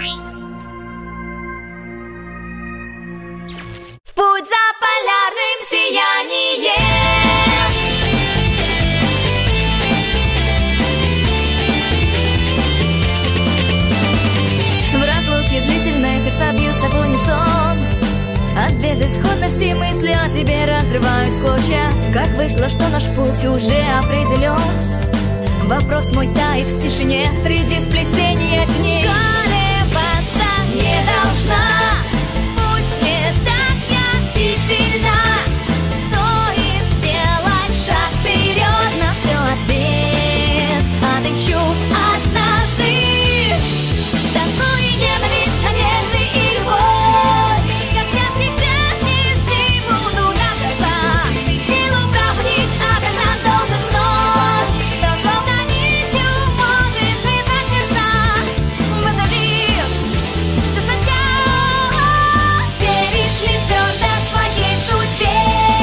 В путь за полярным сиянием. В разлуке длительной сердца бьются в унисон. От безысходности мысли о тебе разрывают в клочья. Как вышло, что наш путь уже определен? Вопрос мой тает в тишине среди сплетения теней. Колебаться не должна, пусть не так я и сильна. Стоит сделать шаг вперед, на все ответ отыщу однажды. Такую ненависть, надежды и любовь, как я всегда нести буду до конца. Силу пробудить, а когда должен вновь, то словно нитью может связать сердца. Подожди, все сначала, веришь ли твердо своей судьбе?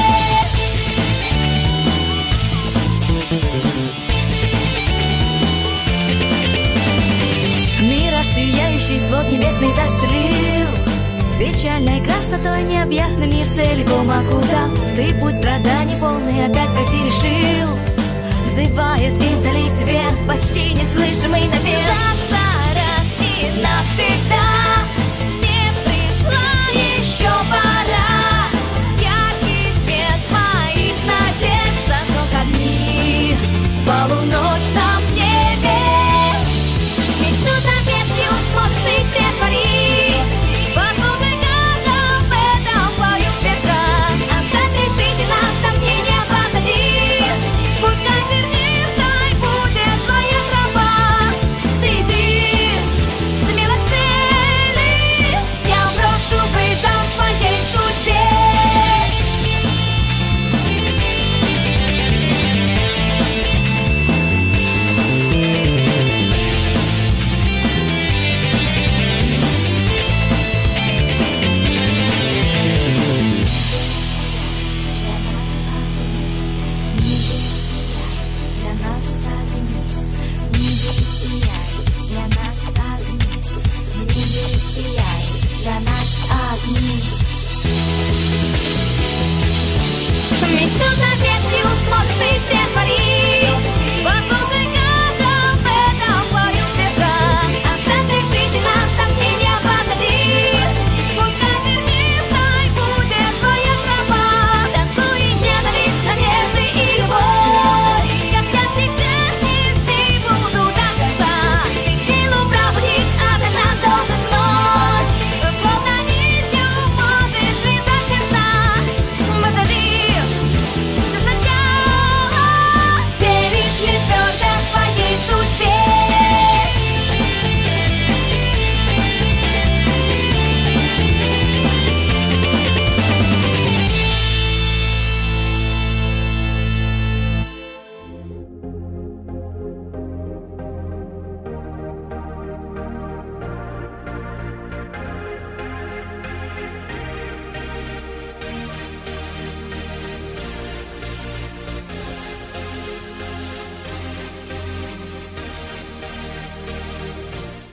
Мираж сияющий, свод небесный застелил печальной красотой необъятный мир целиком окутал. Ты путь страданий полный опять пройти решил. Взывает издали тебе почти неслышимый напев.